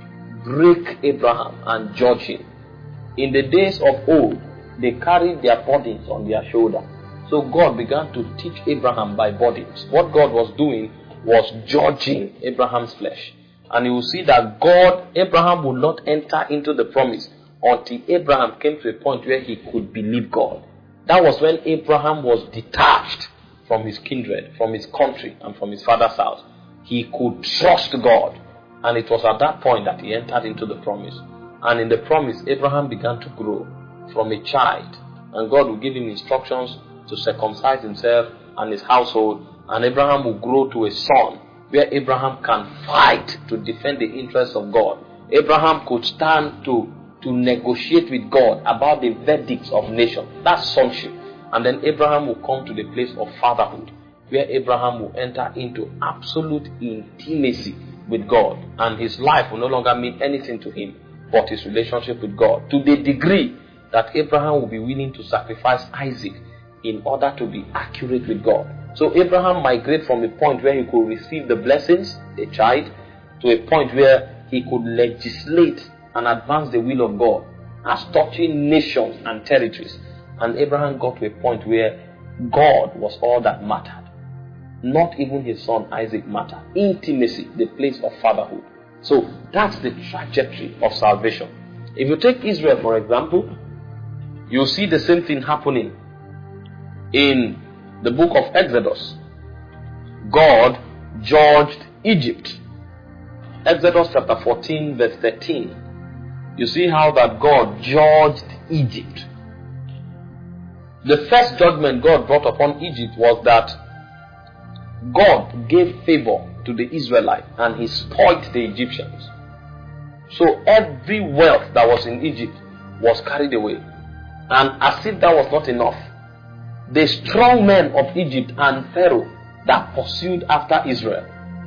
break Abraham and judge him. In the days of old, they carried their burdens on their shoulder. So God began to teach Abraham by burdens. What God was doing was judging Abraham's flesh. And you will see that God, Abraham would not enter into the promise until Abraham came to a point where he could believe God. That was when Abraham was detached from his kindred, from his country, and from his father's house. He could trust God. And it was at that point that he entered into the promise. And in the promise, Abraham began to grow from a child. And God would give him instructions to circumcise himself and his household. And Abraham will grow to a son where Abraham can fight to defend the interests of God. Abraham could stand to, to negotiate with God about the verdicts of nations. That's sonship. And then Abraham will come to the place of fatherhood, where Abraham will enter into absolute intimacy with God. And his life will no longer mean anything to him but his relationship with God. To the degree that Abraham will be willing to sacrifice Isaac in order to be accurate with God. So Abraham migrated from a point where he could receive the blessings, a child, to a point where he could legislate and advance the will of God as touching nations and territories. And Abraham got to a point where God was all that mattered. Not even his son Isaac mattered. Intimacy, the place of fatherhood. So that's the trajectory of salvation. If you take Israel, for example, you'll see the same thing happening in the book of Exodus. God judged Egypt. Exodus chapter fourteen verse thirteen. You see how that God judged Egypt. The first judgment God brought upon Egypt was that God gave favor to the Israelites and he spoiled the Egyptians. So every wealth that was in Egypt was carried away. And as if that was not enough, the strong men of Egypt and Pharaoh that pursued after Israel,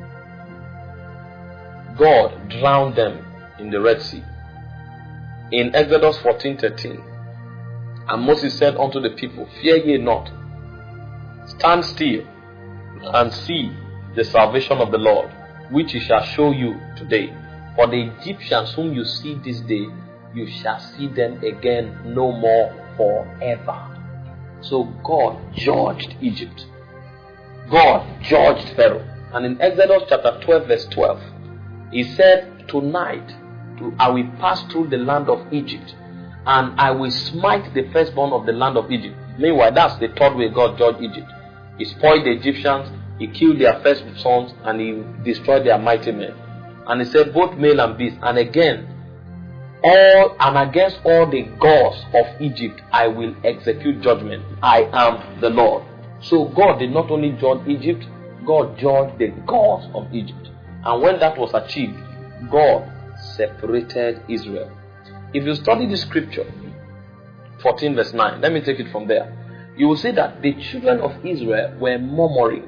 God drowned them in the Red Sea. In Exodus fourteen thirteen, and Moses said unto the people, "Fear ye not, Stand still and see the salvation of the Lord, which he shall show you today. For the Egyptians whom you see this day, you shall see them again no more forever. So God judged Egypt. God judged Pharaoh. And in Exodus chapter twelve verse twelve, he said, tonight I will pass through the land of Egypt, and I will smite the firstborn of the land of Egypt. Meanwhile, that's the third way God judged Egypt. He spoiled the Egyptians, he killed their first sons, and he destroyed their mighty men. And he said, both male and beast. And again, all and against all the gods of Egypt I will execute judgment. I am the Lord. So God did not only judge Egypt, God judged the gods of Egypt. And when that was achieved, God separated Israel. If you study the scripture, fourteen verse nine, let me take it from there. You will see that the children of Israel were murmuring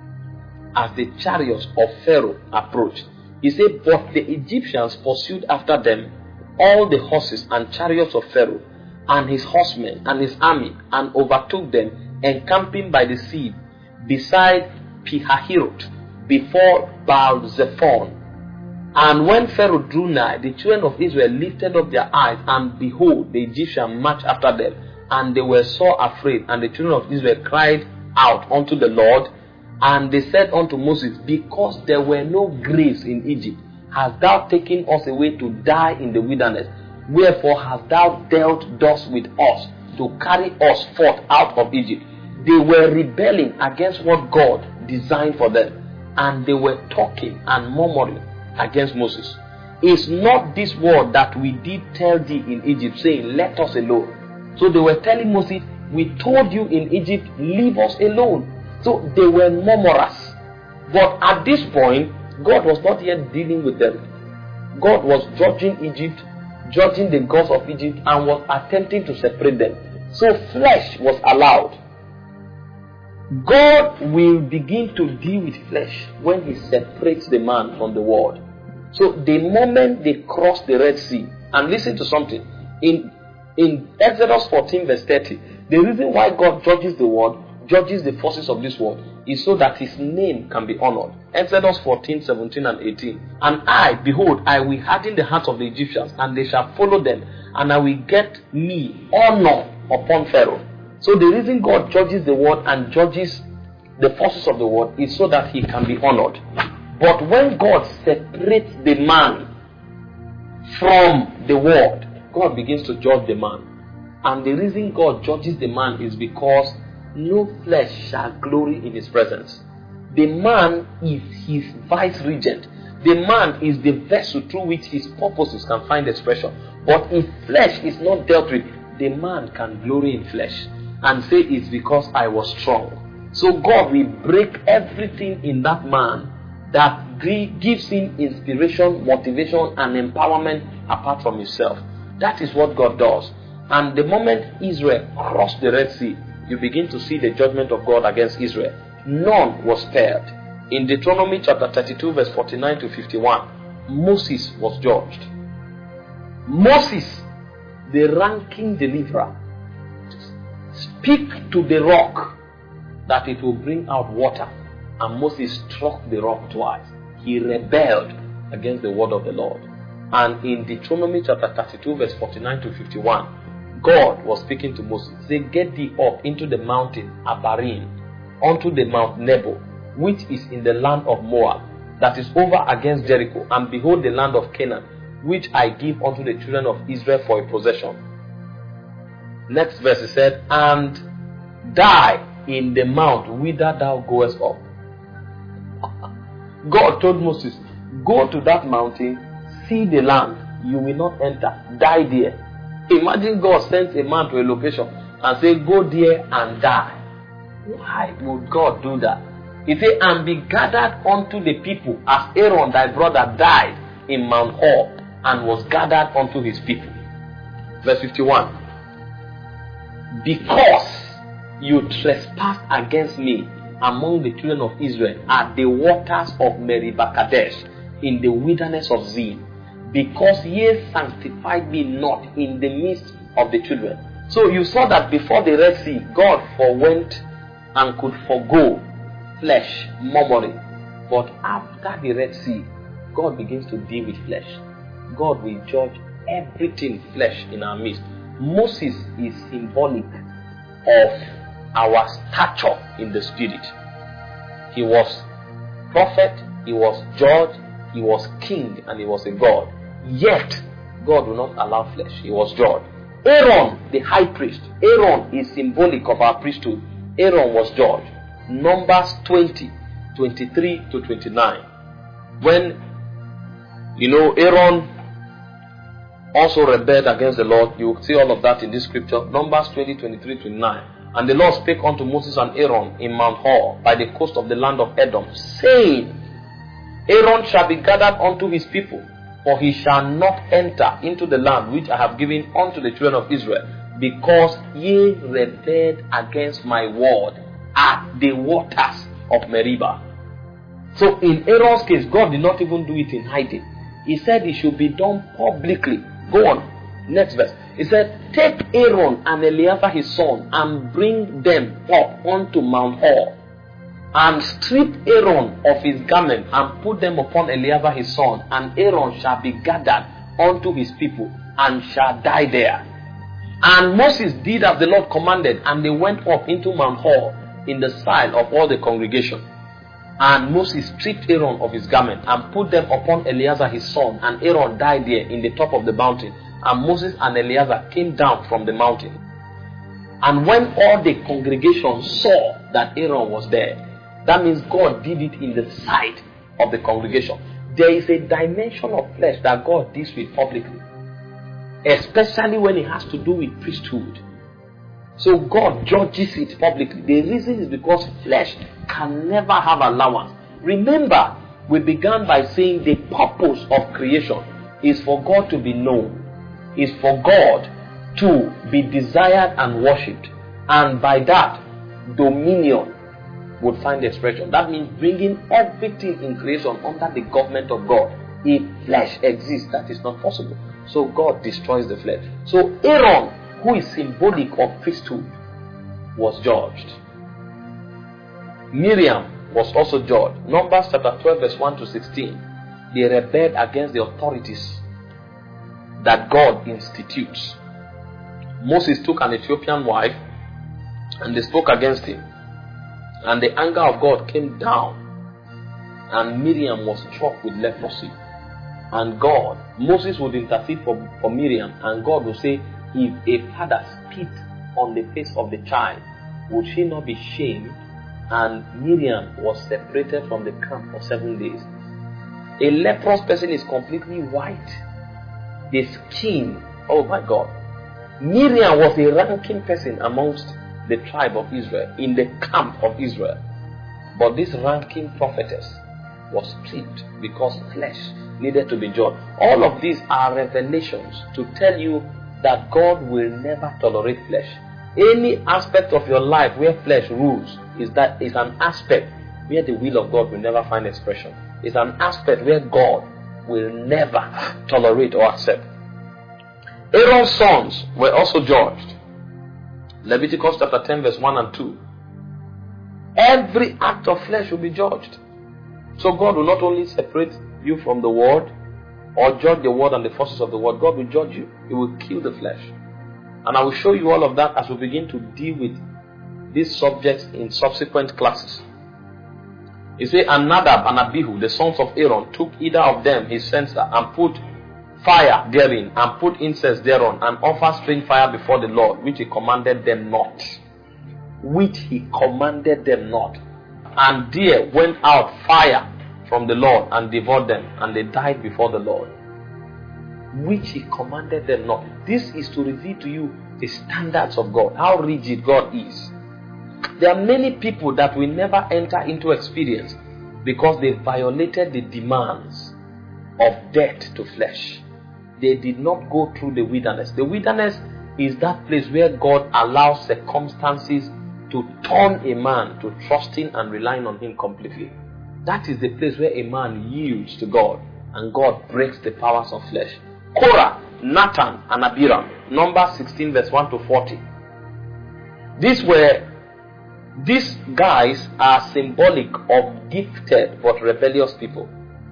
as the chariots of Pharaoh approached. He said, but the Egyptians pursued after them all the horses and chariots of Pharaoh and his horsemen and his army, and overtook them, encamping by the sea beside Pihahirot before Baal-zephon. And when Pharaoh drew nigh, the children of Israel lifted up their eyes, and behold, the Egyptians marched after them, and they were so afraid. And the children of Israel cried out unto the Lord, and they said unto Moses, because there were no graves in Egypt, hast thou taken us away to die in the wilderness? Wherefore hast thou dealt thus with us, to carry us forth out of Egypt? They were rebelling against what God designed for them, and they were talking and murmuring against Moses. Is not this word that we did tell thee in Egypt, saying, let us alone? So they were telling Moses, we told you in Egypt, leave us alone. So they were murmurers. But at this point, God was not yet dealing with them. God was judging Egypt, judging the gods of Egypt, and was attempting to separate them. So flesh was allowed. God will begin to deal with flesh when he separates the man from the world. So the moment they cross the Red Sea, and listen to something, in, in Exodus fourteen verse thirty, the reason why God judges the world, judges the forces of this world, is so that his name can be honored. Exodus fourteen, seventeen and eighteen. And I, behold, I will harden the hearts of the Egyptians, and they shall follow them, and I will get me honor upon Pharaoh. So the reason God judges the world and judges the forces of the world is so that he can be honored. But when God separates the man from the world, God begins to judge the man. And the reason God judges the man is because no flesh shall glory in his presence. The man is his vice regent. The man is the vessel through which his purposes can find expression. But if flesh is not dealt with, the man can glory in flesh and say it's because I was strong. So God will break everything in that man that gives him inspiration, motivation, and empowerment apart from himself. That is what God does. And the moment Israel crossed the Red Sea, you begin to see the judgment of God against Israel. None was spared. In Deuteronomy chapter thirty-two verse forty-nine to fifty-one, Moses was judged. Moses, the ranking deliverer, speak to the rock that it will bring out water. And Moses struck the rock twice. He rebelled against the word of the Lord. And in Deuteronomy chapter thirty-two verse forty-nine to fifty-one, God was speaking to Moses. Say, get thee up into the mountain Abarim, unto the Mount Nebo, which is in the land of Moab, that is over against Jericho, and behold the land of Canaan, which I give unto the children of Israel for a possession. Next verse it said, and die in the mount whither thou goest up. God told Moses, go to that mountain, see the land, you will not enter, die there. Imagine God sends a man to a location and say, go there and die. Why would God do that? He said, and be gathered unto the people as Aaron thy brother died in Mount Hor and was gathered unto his people. Verse fifty-one. Because you trespassed against me among the children of Israel at the waters of Meribah Kadesh in the wilderness of Zin, because ye sanctified me not in the midst of the children. So you saw that before the Red Sea, God forwent and could forego flesh, murmuring. But after the Red Sea, God begins to deal with flesh. God will judge everything flesh in our midst. Moses is symbolic of our stature in the spirit. He was prophet, he was judge, he was king, and he was a god. Yet, God will not allow flesh. He was judge. Aaron, the high priest. Aaron is symbolic of our priesthood. Aaron was judge. Numbers twenty, twenty-three to twenty-nine. When, you know, Aaron also rebelled against the Lord. You will see all of that in this scripture. Numbers twenty, twenty-three, twenty-nine. And the Lord spake unto Moses and Aaron in Mount Hor by the coast of the land of Edom, saying, Aaron shall be gathered unto his people, for he shall not enter into the land which I have given unto the children of Israel, because ye rebelled against my word at the waters of Meribah. So in Aaron's case, God did not even do it in hiding. He said it should be done publicly. Go on. Next verse. He said, take Aaron and Eleazar his son, and bring them up unto Mount Hor, and strip Aaron of his garment, and put them upon Eleazar his son, and Aaron shall be gathered unto his people, and shall die there. And Moses did as the Lord commanded, and they went up into Mount Hor in the sight of all the congregation. And Moses stripped Aaron of his garment, and put them upon Eleazar his son, and Aaron died there in the top of the mountain. And Moses and Eleazar came down from the mountain. And when all the congregation saw that Aaron was there, that means God did it in the sight of the congregation. There is a dimension of flesh that God deals with publicly, especially when it has to do with priesthood. So God judges it publicly. The reason is because flesh can never have allowance. Remember, we began by saying the purpose of creation is for God to be known, is for God to be desired and worshipped, and by that, dominion would find expression. That means bringing everything in creation under the government of God. If flesh exists, that is not possible. So God destroys the flesh. So Aaron, who is symbolic of priesthood, was judged. Miriam was also judged. Numbers chapter twelve verse one to sixteen. They rebelled against the authorities that God institutes. Moses took an Ethiopian wife, and they spoke against him. And the anger of God came down, and Miriam was struck with leprosy. And God, Moses would intercede for, for Miriam, and God would say, if a father spit on the face of the child, would she not be shamed? And Miriam was separated from the camp for seven days. A leprous person is completely white. The skin, oh my God. Miriam was a ranking person amongst the tribe of Israel, in the camp of Israel. But this ranking prophetess was stripped because flesh needed to be judged. All of these are revelations to tell you that God will never tolerate flesh. Any aspect of your life where flesh rules is that is an aspect where the will of God will never find expression. It's an aspect where God will never tolerate or accept. Aaron's sons were also judged. Leviticus chapter ten verse one and two. Every act of flesh will be judged. So God will not only separate you from the world or judge the world and the forces of the world. God will judge you. He will kill the flesh. And I will show you all of that as we begin to deal with these subjects in subsequent classes. He said, and Nadab and Abihu, the sons of Aaron, took either of them his censer, and put fire therein, and put incense thereon, and offered strange fire before the Lord, which he commanded them not. Which he commanded them not. And there went out fire from the Lord, and devoured them, and they died before the Lord. Which he commanded them not. This is to reveal to you the standards of God, how rigid God is. There are many people that will never enter into experience because they violated the demands of death to flesh. They did not go through the wilderness. The wilderness is that place where God allows circumstances to turn a man to trusting and relying on him completely. That is the place where a man yields to God and God breaks the powers of flesh. Korah, Nathan, and Abiram, Numbers sixteen verse one to forty. These were These guys are symbolic of gifted but rebellious people.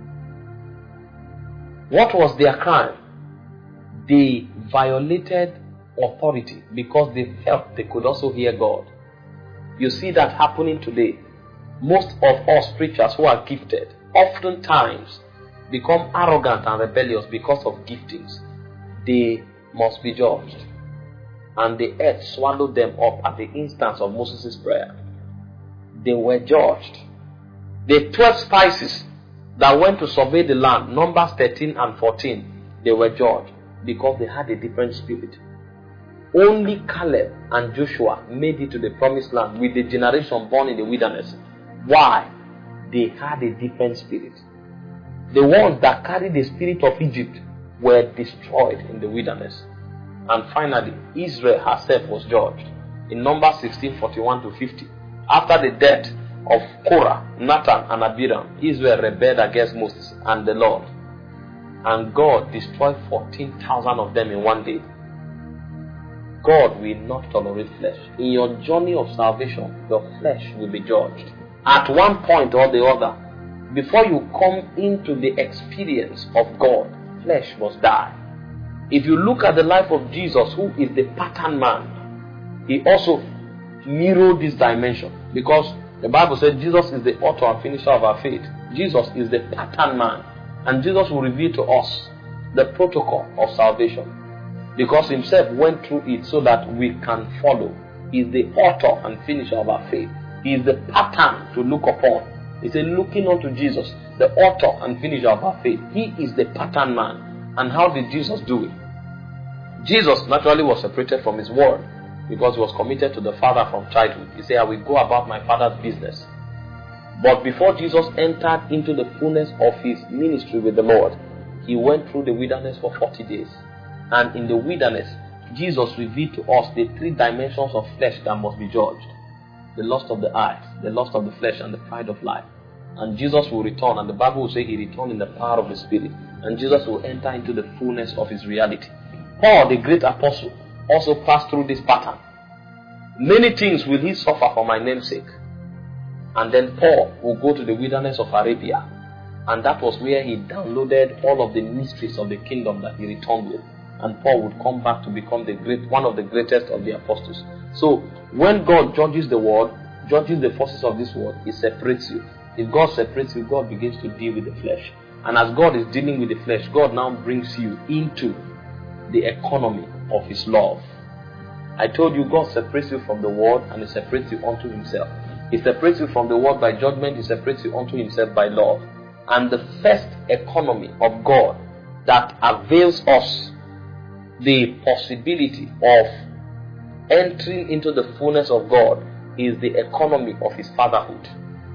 What was their crime? They violated authority because they felt they could also hear God. You see that happening today. Most of us preachers who are gifted oftentimes become arrogant and rebellious because of giftings. They must be judged. And the earth swallowed them up at the instance of Moses' prayer. They were judged. The twelve spices that went to survey the land, Numbers thirteen and fourteen, they were judged because they had a different spirit. Only Caleb and Joshua made it to the promised land with the generation born in the wilderness. Why? They had a different spirit. The ones that carried the spirit of Egypt were destroyed in the wilderness. And finally, Israel herself was judged. In Numbers sixteen, forty-one to fifty, after the death of Korah, Nathan and Abiram, Israel rebelled against Moses and the Lord. And God destroyed fourteen thousand of them in one day. God will not tolerate flesh. In your journey of salvation, your flesh will be judged. At one point or the other, before you come into the experience of God, flesh must die. If you look at the life of Jesus, who is the pattern man, he also mirrored this dimension, because the Bible said Jesus is the author and finisher of our faith. Jesus is the pattern man, and Jesus will reveal to us the protocol of salvation, because himself went through it so that we can follow. He is the author and finisher of our faith. He is the pattern to look upon. He said, looking unto Jesus, the author and finisher of our faith. He is the pattern man. And how did Jesus do it? Jesus naturally was separated from his word because he was committed to the Father from childhood. He said, I will go about my Father's business. But before Jesus entered into the fullness of his ministry with the Lord, he went through the wilderness for forty days. And in the wilderness, Jesus revealed to us the three dimensions of flesh that must be judged. The lust of the eyes, the lust of the flesh, and the pride of life. And Jesus will return, and the Bible will say he returned in the power of the Spirit. And Jesus will enter into the fullness of his reality. Paul, the great apostle, also passed through this pattern. Many things will he suffer for my name's sake. And then Paul will go to the wilderness of Arabia. And that was where he downloaded all of the mysteries of the kingdom that he returned with. And Paul would come back to become the great, one of the greatest of the apostles. So, when God judges the world, judges the forces of this world, he separates you. If God separates you, God begins to deal with the flesh. And as God is dealing with the flesh, God now brings you into the economy of his love. I told you, God separates you from the world and he separates you unto himself. He separates you from the world by judgment, he separates you unto himself by love. And the first economy of God that avails us the possibility of entering into the fullness of God is the economy of his fatherhood.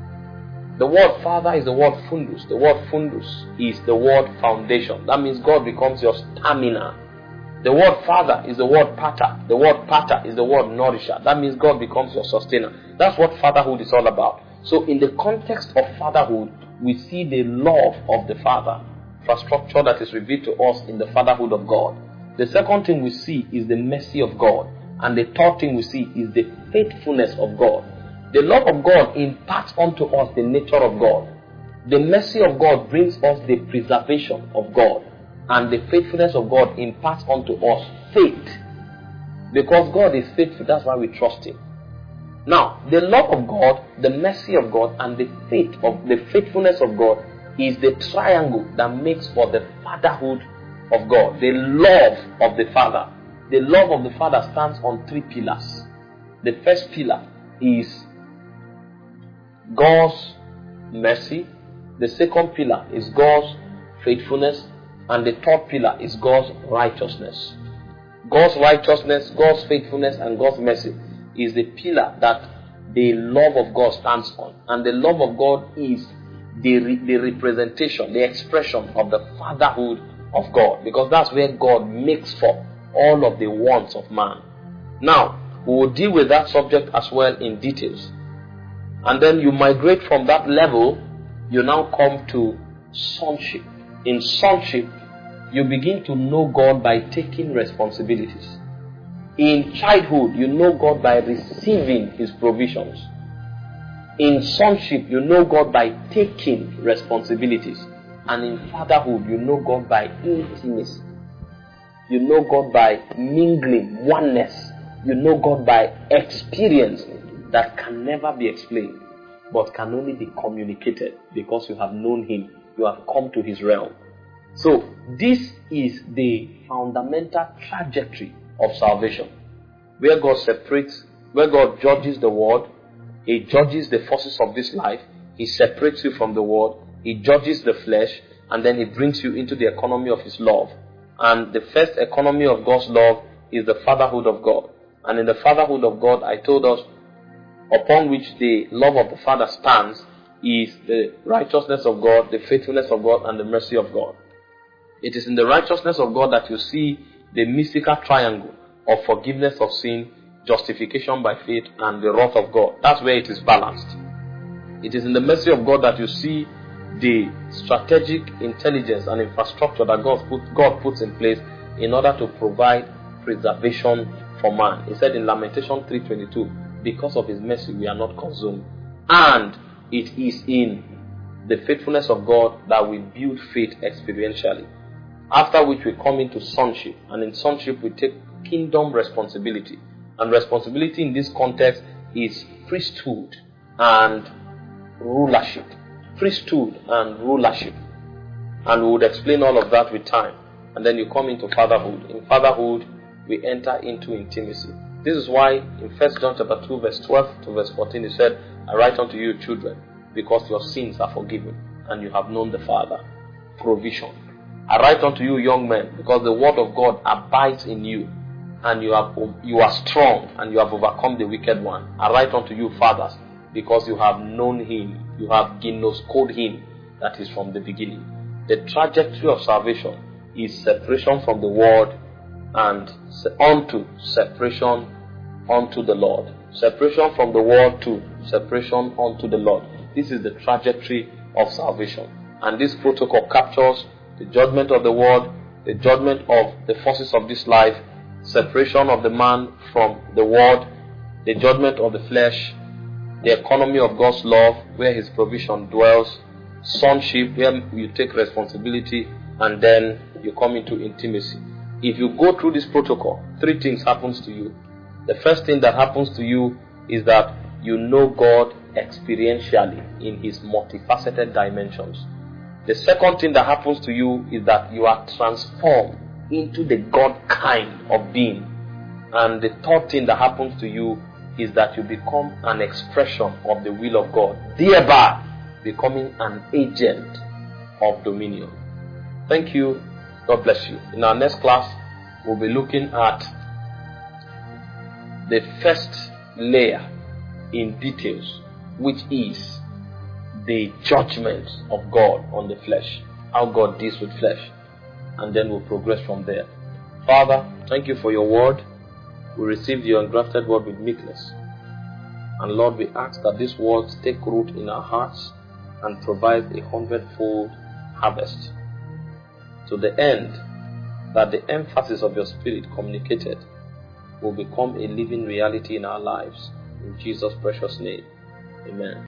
The word father is the word fundus. The word fundus is the word foundation. That means God becomes your stamina. The word father is the word pater. The word pater is the word nourisher. That means God becomes your sustainer. That's what fatherhood is all about. So in the context of fatherhood, we see the love of the Father, infrastructure that is revealed to us in the fatherhood of God. The second thing we see is the mercy of God. And the third thing we see is the faithfulness of God. The love of God imparts unto us the nature of God. The mercy of God brings us the preservation of God. And the faithfulness of God imparts unto us faith. Because God is faithful, that's why we trust him. Now, the love of God, the mercy of God, and the faith of the faithfulness of God is the triangle that makes for the fatherhood of God. The love of the Father. The love of the Father stands on three pillars. The first pillar is God's mercy. The second pillar is God's faithfulness. And the third pillar is God's righteousness. God's righteousness, God's faithfulness, and God's mercy is the pillar that the love of God stands on. And the love of God is the, re- the representation, the expression of the fatherhood of God. Because that's where God makes for all of the wants of man. Now, we will deal with that subject as well in details. And then you migrate from that level, you now come to sonship. In sonship, you begin to know God by taking responsibilities. In childhood, you know God by receiving his provisions. In sonship, you know God by taking responsibilities. And in fatherhood, you know God by intimacy. You know God by mingling, oneness. You know God by experience that can never be explained, but can only be communicated because you have known Him. You have come to His realm. So, this is the fundamental trajectory of salvation, where God separates, where God judges the world. He judges the forces of this life. He separates you from the world. He judges the flesh, and then He brings you into the economy of His love. And the first economy of God's love is the fatherhood of God. And in the fatherhood of God, I told us, upon which the love of the Father stands is the righteousness of God, the faithfulness of God, and the mercy of God. It is in the righteousness of God that you see the mystical triangle of forgiveness of sin, justification by faith, and the wrath of God. That's where it is balanced. It is in the mercy of God that you see the strategic intelligence and infrastructure that God, put, God puts in place in order to provide preservation for man. He said in Lamentation three twenty-two, because of His mercy we are not consumed. And it is in the faithfulness of God that we build faith experientially. After which we come into sonship, and in sonship we take kingdom responsibility. And responsibility in this context is priesthood and rulership. Priesthood and rulership. And we would explain all of that with time. And then you come into fatherhood. In fatherhood, we enter into intimacy. This is why in First John chapter two, verse twelve to verse fourteen, He said, I write unto you, children, because your sins are forgiven, and you have known the Father. Provision. I write unto you, young men, because the word of God abides in you, and you have you are strong, and you have overcome the wicked one. I write unto you, fathers, because you have known Him, you have ginoskoed Him that is from the beginning. The trajectory of salvation is separation from the world and unto separation unto the Lord. Separation from the world to separation unto the Lord. This is the trajectory of salvation. And this protocol captures the judgment of the world, the judgment of the forces of this life, separation of the man from the world, the judgment of the flesh, the economy of God's love, where His provision dwells, sonship, where you take responsibility, and then you come into intimacy. If you go through this protocol, three things happens to you. The first thing that happens to you is that you know God experientially in His multifaceted dimensions. The second thing that happens to you is that you are transformed into the God kind of being. And the third thing that happens to you is that you become an expression of the will of God, thereby becoming an agent of dominion. Thank you. God bless you. In our next class, we'll be looking at the first layer in details, which is the judgment of God on the flesh, how God deals with flesh, and then we'll progress from there. Father, thank you for your word. We receive your engrafted word with meekness. And Lord, we ask that these words take root in our hearts and provide a hundredfold harvest, to the end that the emphasis of your Spirit communicated will become a living reality in our lives. In Jesus' precious name, amen.